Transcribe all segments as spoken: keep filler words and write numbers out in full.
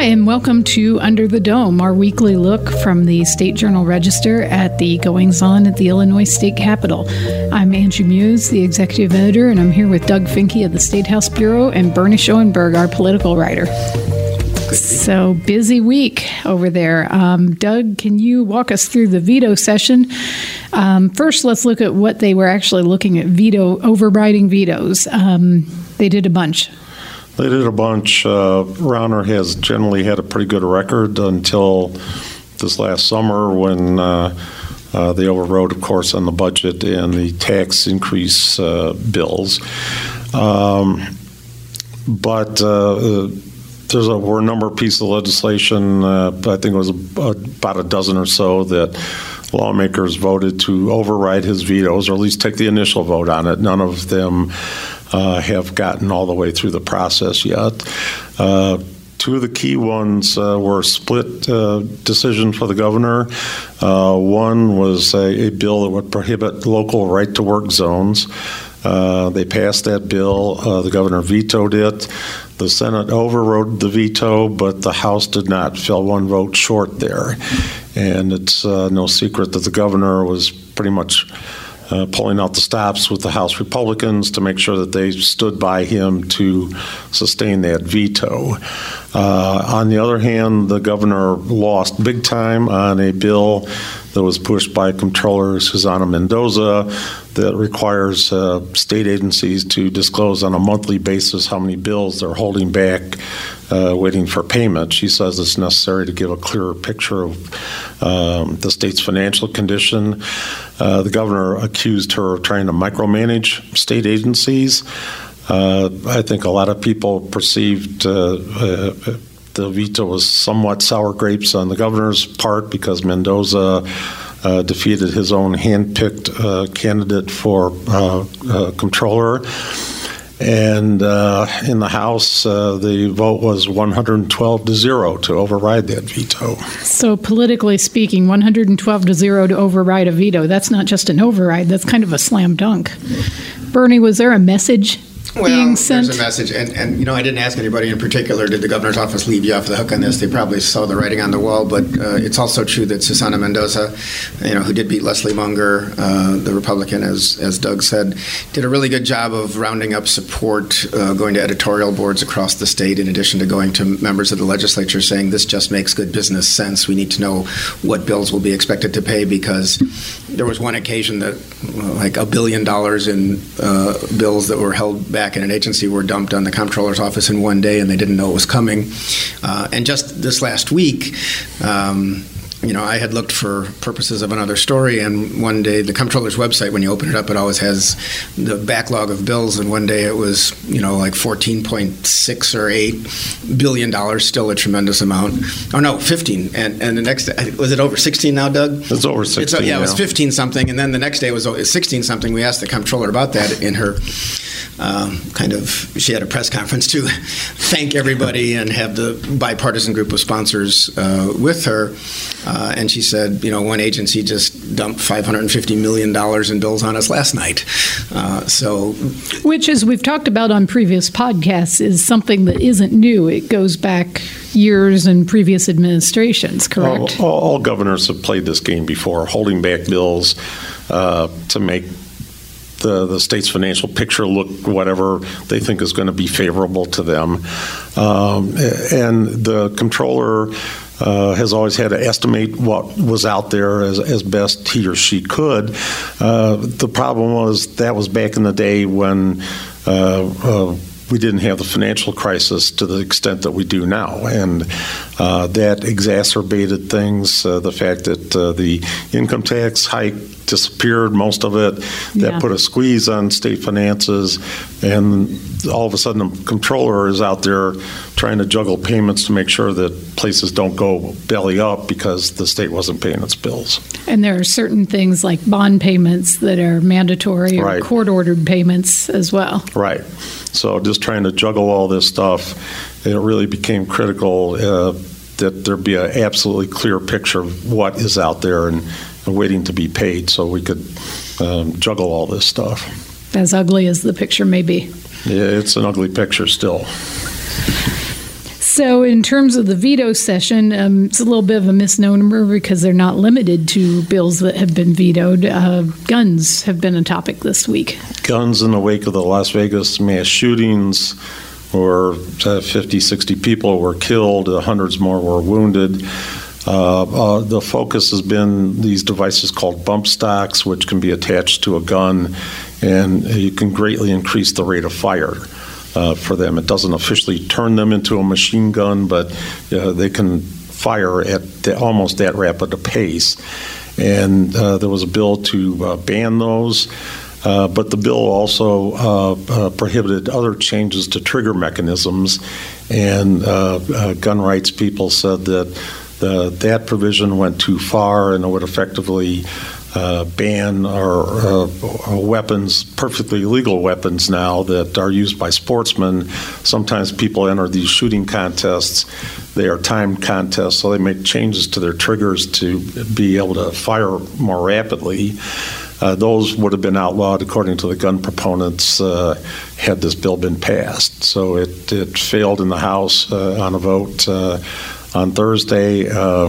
and welcome to Under the Dome, our weekly look from the State Journal-Register at the goings-on at the Illinois State Capitol. I'm Angie Muse, the executive editor, and I'm here with Doug Finke of the State House Bureau and Bernie Schoenberg, our political writer. So, busy week over there. Um, Doug, can you walk us through the veto session? Um, first, let's look at what they were actually looking at, veto, overriding vetoes. Um, they did a bunch. They did a bunch. Uh, Rauner has generally had a pretty good record until this last summer when uh, uh, they overrode, of course, on the budget and the tax increase uh, bills. Um, but uh, There's a, were a number of pieces of legislation, uh, I think it was a, about a dozen or so, that lawmakers voted to override his vetoes, or at least take the initial vote on it. None of them uh, have gotten all the way through the process yet. Uh, two of the key ones uh, were a split uh, decision for the governor. Uh, one was a, a bill that would prohibit local right-to-work zones. Uh, they passed that bill. Uh, the governor vetoed it. The Senate overrode the veto, but the House did not, fell one vote short there. And it's uh, no secret that the governor was pretty much uh, pulling out the stops with the House Republicans to make sure that they stood by him to sustain that veto. Uh, on the other hand, the governor lost big time on a bill that was pushed by Comptroller Susana Mendoza that requires uh, state agencies to disclose on a monthly basis how many bills they're holding back, uh, waiting for payment. She says it's necessary to give a clearer picture of um, the state's financial condition. Uh, the governor accused her of trying to micromanage state agencies. Uh, I think a lot of people perceived uh, uh, the veto was somewhat sour grapes on the governor's part because Mendoza uh, defeated his own hand-picked uh, candidate for uh, uh, comptroller. And uh, in the House, uh, the vote was one hundred twelve to zero to override that veto. So politically speaking, one hundred twelve to zero to override a veto, that's not just an override, that's kind of a slam dunk. Bernie, was there a message Well, being sent? There's a message, and, and you know, I didn't ask anybody in particular, did the governor's office leave you off the hook on this? They probably saw the writing on the wall, but uh, it's also true that Susana Mendoza, you know, who did beat Leslie Munger, uh, the Republican, as as Doug said, did a really good job of rounding up support, uh, going to editorial boards across the state, in addition to going to members of the legislature saying this just makes good business sense. We need to know what bills will be expected to pay, because there was one occasion that uh, like a billion dollars in uh, bills that were held back in an agency were dumped on the comptroller's office in one day, and they didn't know it was coming. Uh, and just this last week, um, you know, I had looked for purposes of another story, and one day the comptroller's website, when you open it up, it always has the backlog of bills, and one day it was, you know, like fourteen point six or eight billion dollars, still a tremendous amount. Oh no, fifteen, and and the next day, was it over sixteen now, Doug? It's over sixteen. It's, yeah, now. It was fifteen something, and then the next day it was sixteen something. We asked the comptroller about that in her Um, kind of, she had a press conference to thank everybody and have the bipartisan group of sponsors uh, with her. Uh, and she said, you know, one agency just dumped five hundred fifty million dollars in bills on us last night. Uh, so, Which, as we've talked about on previous podcasts, is something that isn't new. It goes back years in previous administrations, correct? All, all, all governors have played this game before, holding back bills uh, to make The, the state's financial picture look whatever they think is going to be favorable to them. Um, and the comptroller uh, has always had to estimate what was out there as, as best he or she could. Uh, the problem was that was back in the day when uh, uh, we didn't have the financial crisis to the extent that we do now. And uh, that exacerbated things, uh, the fact that uh, the income tax hike disappeared, most of it. That yeah. put a squeeze on state finances, and all of a sudden the comptroller is out there trying to juggle payments to make sure that places don't go belly up because the state wasn't paying its bills. And there are certain things like bond payments that are mandatory, or right. court-ordered payments as well. Right. So just trying to juggle all this stuff, it really became critical uh, that there be an absolutely clear picture of what is out there and waiting to be paid, so we could um, juggle all this stuff. As ugly as the picture may be. Yeah, it's an ugly picture still. So in terms of the veto session, um, it's a little bit of a misnomer because they're not limited to bills that have been vetoed. Uh, guns have been a topic this week. Guns in the wake of the Las Vegas mass shootings, where uh, fifty, sixty people were killed, uh, hundreds more were wounded. Uh, uh, the focus has been these devices called bump stocks, which can be attached to a gun, and you can greatly increase the rate of fire uh, for them. It doesn't officially turn them into a machine gun, but uh, they can fire at the, almost that rapid a pace. And uh, there was a bill to uh, ban those. Uh, but the bill also uh, uh, prohibited other changes to trigger mechanisms, and uh, uh, gun rights people said that the, that provision went too far and it would effectively uh, ban our, uh, our weapons, perfectly legal weapons now that are used by sportsmen. Sometimes people enter these shooting contests. They are timed contests, so they make changes to their triggers to be able to fire more rapidly. Uh, those would have been outlawed, according to the gun proponents, uh, had this bill been passed. So it, it failed in the House uh, on a vote uh, on Thursday. Uh,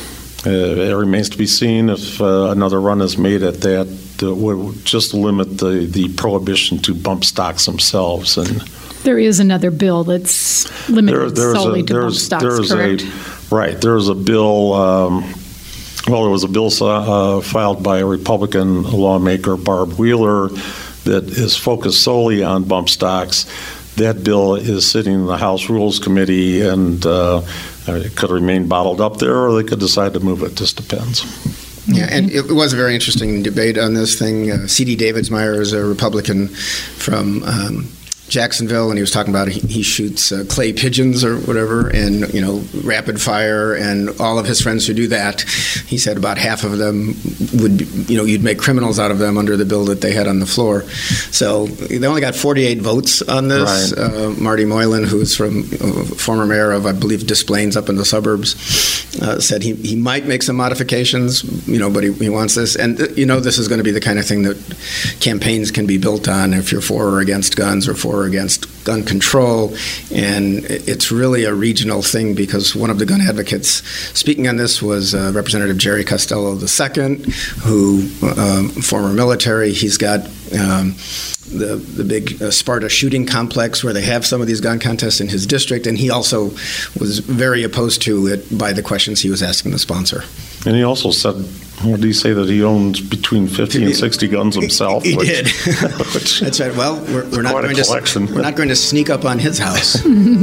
it remains to be seen if uh, another run is made at that that would just limit the, the prohibition to bump stocks themselves. And there is another bill that's limited there, solely a, to bump stocks, correct? A, right. There's a bill... Um, Well, there was a bill uh, filed by a Republican lawmaker, Barb Wheeler, that is focused solely on bump stocks. That bill is sitting in the House Rules Committee, and uh, it could remain bottled up there, or they could decide to move it. It just depends. Yeah, and it was a very interesting debate on this thing. Uh, C D Davidsmeyer is a Republican from um, Jacksonville, and he was talking about he, he shoots uh, clay pigeons or whatever, and you know, rapid fire, and all of his friends who do that, he said about half of them would, be, you know, you'd make criminals out of them under the bill that they had on the floor. So they only got forty-eight votes on this. Right. Uh, Marty Moylan, who's from uh, former mayor of, I believe, Des Plaines up in the suburbs, uh, said he, he might make some modifications, you know, but he, he wants this. And uh, you know, this is going to be the kind of thing that campaigns can be built on if you're for or against guns or for or against gun control, and it's really a regional thing because one of the gun advocates speaking on this was uh, Representative Jerry Costello the Second, who, um, former military, he's got um, the the big uh, Sparta shooting complex where they have some of these gun contests in his district, and he also was very opposed to it by the questions he was asking the sponsor. And he also said, what did he say, that he owns between fifty and sixty guns himself? He, he which, did. which That's right. Well, we're, we're not going to we're not going to sneak up on his house.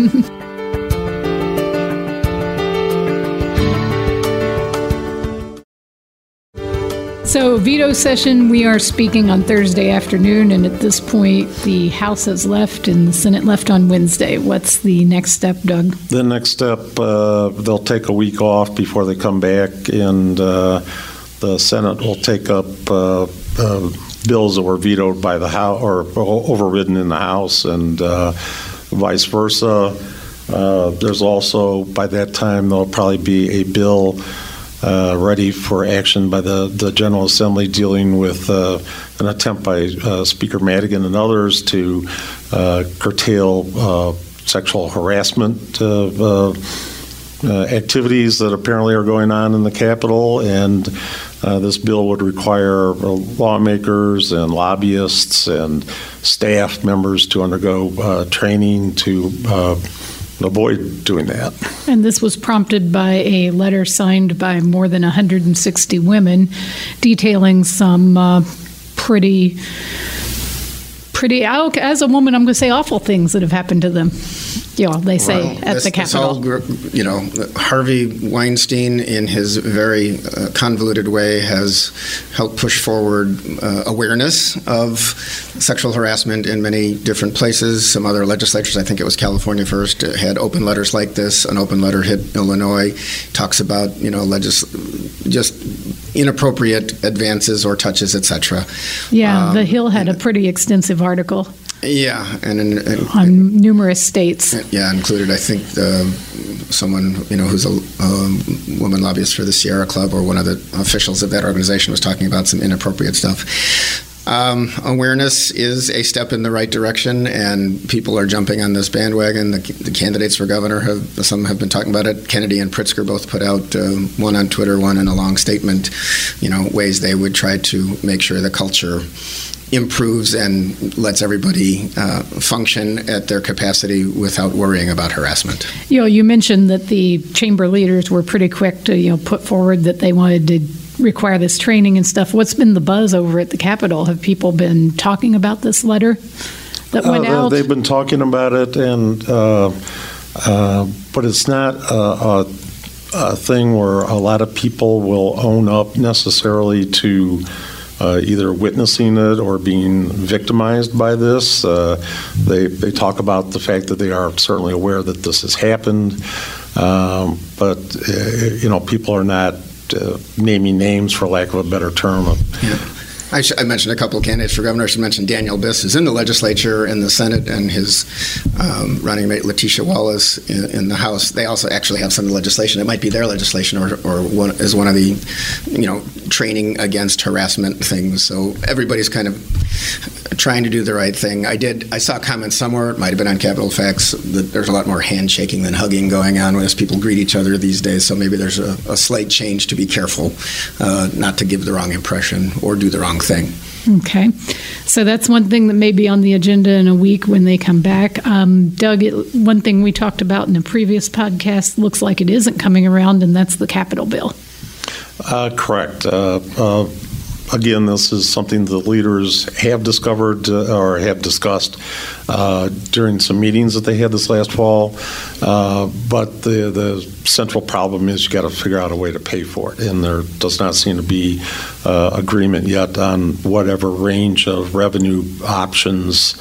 So, veto session, we are speaking on Thursday afternoon, and at this point, the House has left and the Senate left on Wednesday. What's the next step, Doug? The next step, uh, they'll take a week off before they come back, and uh, the Senate will take up uh, uh, bills that were vetoed by the House or overridden in the House, and uh, vice versa. Uh, there's also, by that time, there'll probably be a bill Uh, ready for action by the, the General Assembly dealing with uh, an attempt by uh, Speaker Madigan and others to uh, curtail uh, sexual harassment uh, uh, uh, activities that apparently are going on in the Capitol. And uh, this bill would require uh, lawmakers and lobbyists and staff members to undergo uh, training to uh, avoid doing that. And this was prompted by a letter signed by more than one hundred sixty women detailing some uh, pretty, pretty, as a woman, I'm going to say awful things that have happened to them. You know, they say well, at this, the Capitol. This whole, you know, Harvey Weinstein, in his very uh, convoluted way, has helped push forward uh, awareness of sexual harassment in many different places. Some other legislatures, I think it was California first, had open letters like this. An open letter hit Illinois, talks about, you know, legis- just inappropriate advances or touches, et cetera. Yeah, um, The Hill had a pretty extensive article. Yeah, and, and, and on numerous states. Yeah, included, I think, uh, someone, you know, who's a um, woman lobbyist for the Sierra Club, or one of the officials of that organization, was talking about some inappropriate stuff. Um, awareness is a step in the right direction, and people are jumping on this bandwagon. The, the candidates for governor have some have been talking about it. Kennedy and Pritzker both put out um, one on Twitter, one in a long statement. You know, ways they would try to make sure the culture improves and lets everybody uh, function at their capacity without worrying about harassment. You know, you mentioned that the chamber leaders were pretty quick to, you know, put forward that they wanted to require this training and stuff. What's been the buzz over at the Capitol? Have people been talking about this letter that went uh, out? They've been talking about it, and uh, uh, but it's not a, a, a thing where a lot of people will own up necessarily to Uh, either witnessing it or being victimized by this. Uh, they they talk about the fact that they are certainly aware that this has happened, um, but uh, you know, people are not uh, naming names, for lack of a better term. Yeah. I, sh- I mentioned a couple of candidates for governor. I should mention Daniel Biss is in the legislature, in the Senate, and his um, running mate Letitia Wallace in, in the House. They also actually have some legislation. It might be their legislation, or, or one, is one of the, you know, training against harassment things. So everybody's kind of trying to do the right thing. I did. I saw comments somewhere. It might have been on Capitol Facts that there's a lot more handshaking than hugging going on as people greet each other these days. So maybe there's a, a slight change to be careful, uh, not to give the wrong impression or do the wrong thing. Okay. So that's one thing that may be on the agenda in a week when they come back. Um, Doug, it, one thing we talked about in a previous podcast looks like it isn't coming around, and that's the Capitol bill. Uh, correct. Uh, uh, again, this is something the leaders have discovered uh, or have discussed uh, during some meetings that they had this last fall. Uh, but the the central problem is you got to figure out a way to pay for it, and there does not seem to be uh, agreement yet on whatever range of revenue options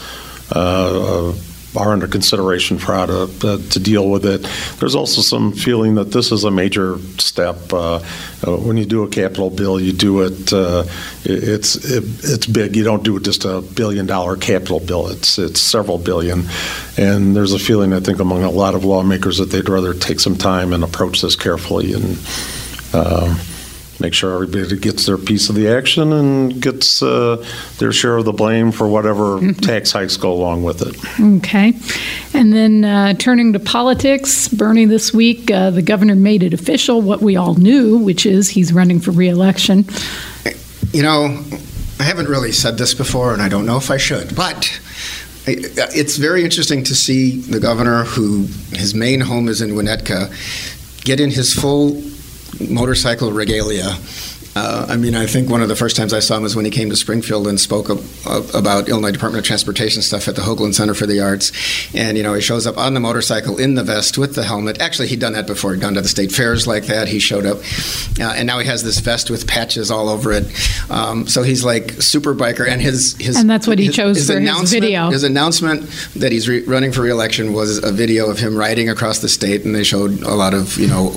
uh, are under consideration for how to uh, to deal with it. There's also some feeling that this is a major step. Uh, uh, when you do a capital bill, you do it. Uh, it it's it, it's big. You don't do just a billion dollar capital bill. It's it's several billion, and there's a feeling, I think, among a lot of lawmakers that they'd rather take some time and approach this carefully and Uh, make sure everybody gets their piece of the action and gets uh, their share of the blame for whatever mm-hmm. tax hikes go along with it. Okay. And then uh, turning to politics, Bernie, this week, uh, the governor made it official, what we all knew, which is he's running for re-election. You know, I haven't really said this before, and I don't know if I should, but it's very interesting to see the governor, who his main home is in Winnetka, get in his full motorcycle regalia. Uh, I mean, I think one of the first times I saw him was when he came to Springfield and spoke of, of, about Illinois Department of Transportation stuff at the Hoagland Center for the Arts. And, you know, he shows up on the motorcycle in the vest with the helmet. Actually, he'd done that before. He'd gone to the state fairs like that. He showed up. Uh, and now he has this vest with patches all over it. Um, so he's like super biker. And his, his And that's what he his, chose his for his video. His announcement that he's re- running for re-election was a video of him riding across the state. And they showed a lot of, you know,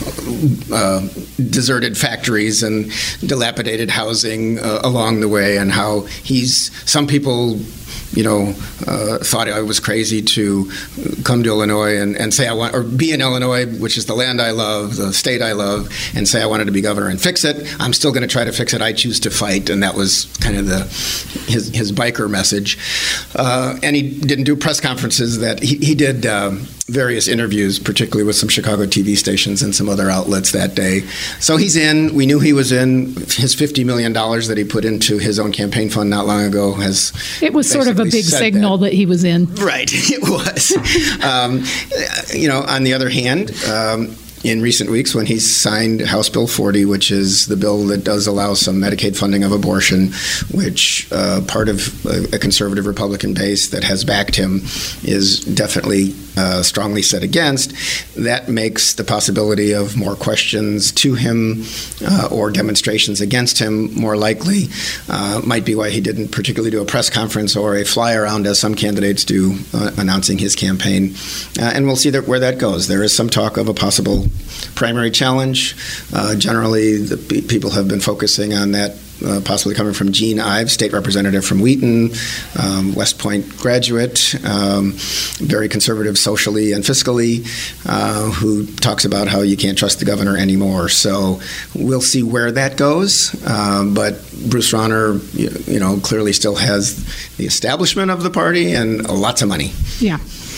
uh, deserted factories and dilapidated housing uh, along the way, and how he's, some people, you know, uh, thought I was crazy to come to Illinois and, and say I want, or be in Illinois, which is the land I love, the state I love, and say I wanted to be governor and fix it. I'm still going to try to fix it. I choose to fight, and that was kind of the his his biker message. Uh, and he didn't do press conferences. That he, he did um, various interviews, particularly with some Chicago T V stations and some other outlets that day. So he's in. We knew he was in. His fifty million dollars that he put into his own campaign fund not long ago has. It was sort of a big signal that. that he was in. Right, it was. um, you know, on the other hand, um, in recent weeks, when he signed House Bill forty, which is the bill that does allow some Medicaid funding of abortion, which uh, part of a, a conservative Republican base that has backed him is definitely uh, strongly set against, that makes the possibility of more questions to him uh, or demonstrations against him more likely. Uh, might be why he didn't particularly do a press conference or a fly around, as some candidates do, uh, announcing his campaign. Uh, and we'll see that, where that goes. There is some talk of a possible primary challenge. Uh, generally, the p- people have been focusing on that uh, possibly coming from Gene Ives, state representative from Wheaton, um, West Point graduate, um, very conservative socially and fiscally, uh, who talks about how you can't trust the governor anymore. So we'll see where that goes. Uh, but Bruce Rauner, you, you know, clearly still has the establishment of the party and lots of money. Yeah.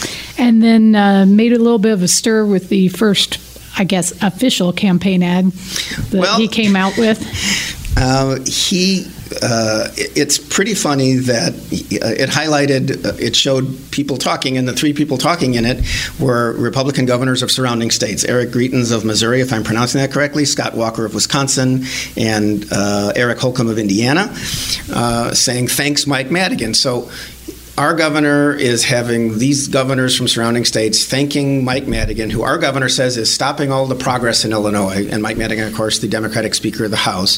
And then uh, made a little bit of a stir with the first, I guess, official campaign ad that well, he came out with. Uh, he, uh, it's pretty funny that it highlighted, uh, it showed people talking, and the three people talking in it were Republican governors of surrounding states. Eric Greitens of Missouri, if I'm pronouncing that correctly, Scott Walker of Wisconsin, and uh, Eric Holcomb of Indiana, uh, saying, thanks, Mike Madigan. So our governor is having these governors from surrounding states thanking Mike Madigan, who our governor says is stopping all the progress in Illinois. And Mike Madigan, of course, the Democratic Speaker of the House.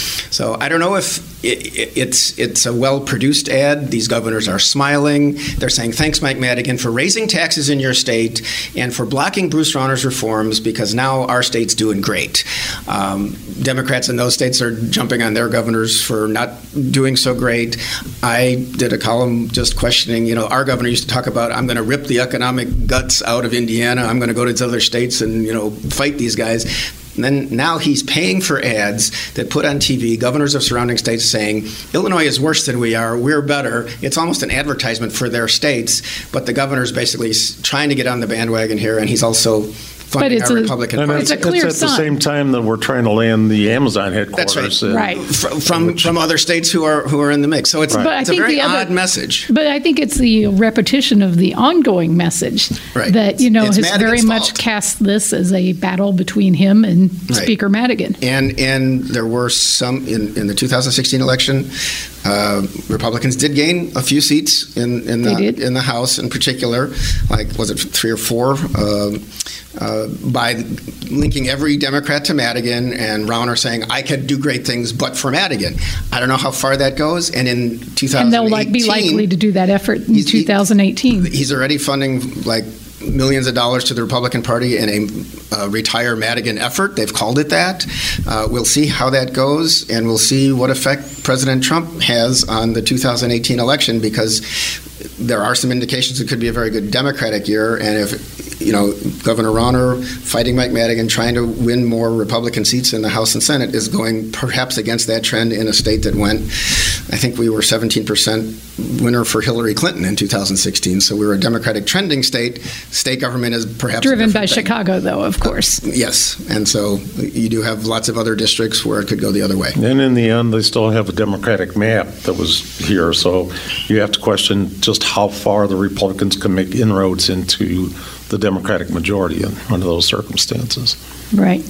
So I don't know if it, it's it's a well-produced ad. These governors are smiling. They're saying, thanks, Mike Madigan, for raising taxes in your state and for blocking Bruce Rauner's reforms, because now our state's doing great. Um, Democrats in those states are jumping on their governors for not doing so great. I did a column just questioning, you know, our governor used to talk about, I'm going to rip the economic guts out of Indiana. I'm going to go to other states and, you know, fight these guys. And then now he's paying for ads that put on T V governors of surrounding states saying, Illinois is worse than we are, we're better. It's almost an advertisement for their states, but the governor's basically trying to get on the bandwagon here, and he's also funding our a, Republican Party. It's a clear it's sign. at the same time that we're trying to land the Amazon headquarters. That's right. In, right. From from, from other states who are who are in the mix. So it's, right. it's a very other, odd message. But I think it's the repetition of the ongoing message right. that, you know, it's has Madigan's very fault. much cast this as a battle between him and right. Speaker Madigan. And and there were some in, in the two thousand sixteen election. Uh, Republicans did gain a few seats in in the in the House, in particular, like was it three or four, uh, uh, by linking every Democrat to Madigan, and Rauner saying I could do great things, but for Madigan. I don't know how far that goes. And in two thousand eighteen, and they'll like be likely to do that effort in two thousand eighteen. He, he's already funding like millions of dollars to the Republican Party in a uh, retire Madigan effort. They've called it that. Uh, we'll see how that goes, and we'll see what effect President Trump has on the two thousand eighteen election, because there are some indications it could be a very good Democratic year, and if, you know, Governor Rauner fighting Mike Madigan, trying to win more Republican seats in the House and Senate, is going perhaps against that trend in a state that went, I think we were seventeen percent winner for Hillary Clinton in two thousand sixteen, so we were a Democratic trending state. State government is perhaps driven by thing. Chicago, though, of course. Uh, yes, and so you do have lots of other districts where it could go the other way. And in the end, they still have a Democratic map that was here, so you have to question just how far the Republicans can make inroads into the Democratic majority under those circumstances. Right.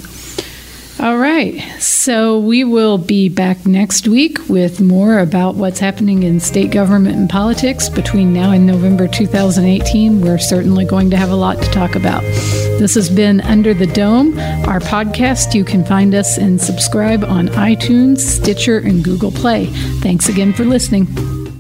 All right. So we will be back next week with more about what's happening in state government and politics between now and November two thousand eighteen. We're certainly going to have a lot to talk about. This has been Under the Dome, our podcast. You can find us and subscribe on iTunes, Stitcher, and Google Play. Thanks again for listening.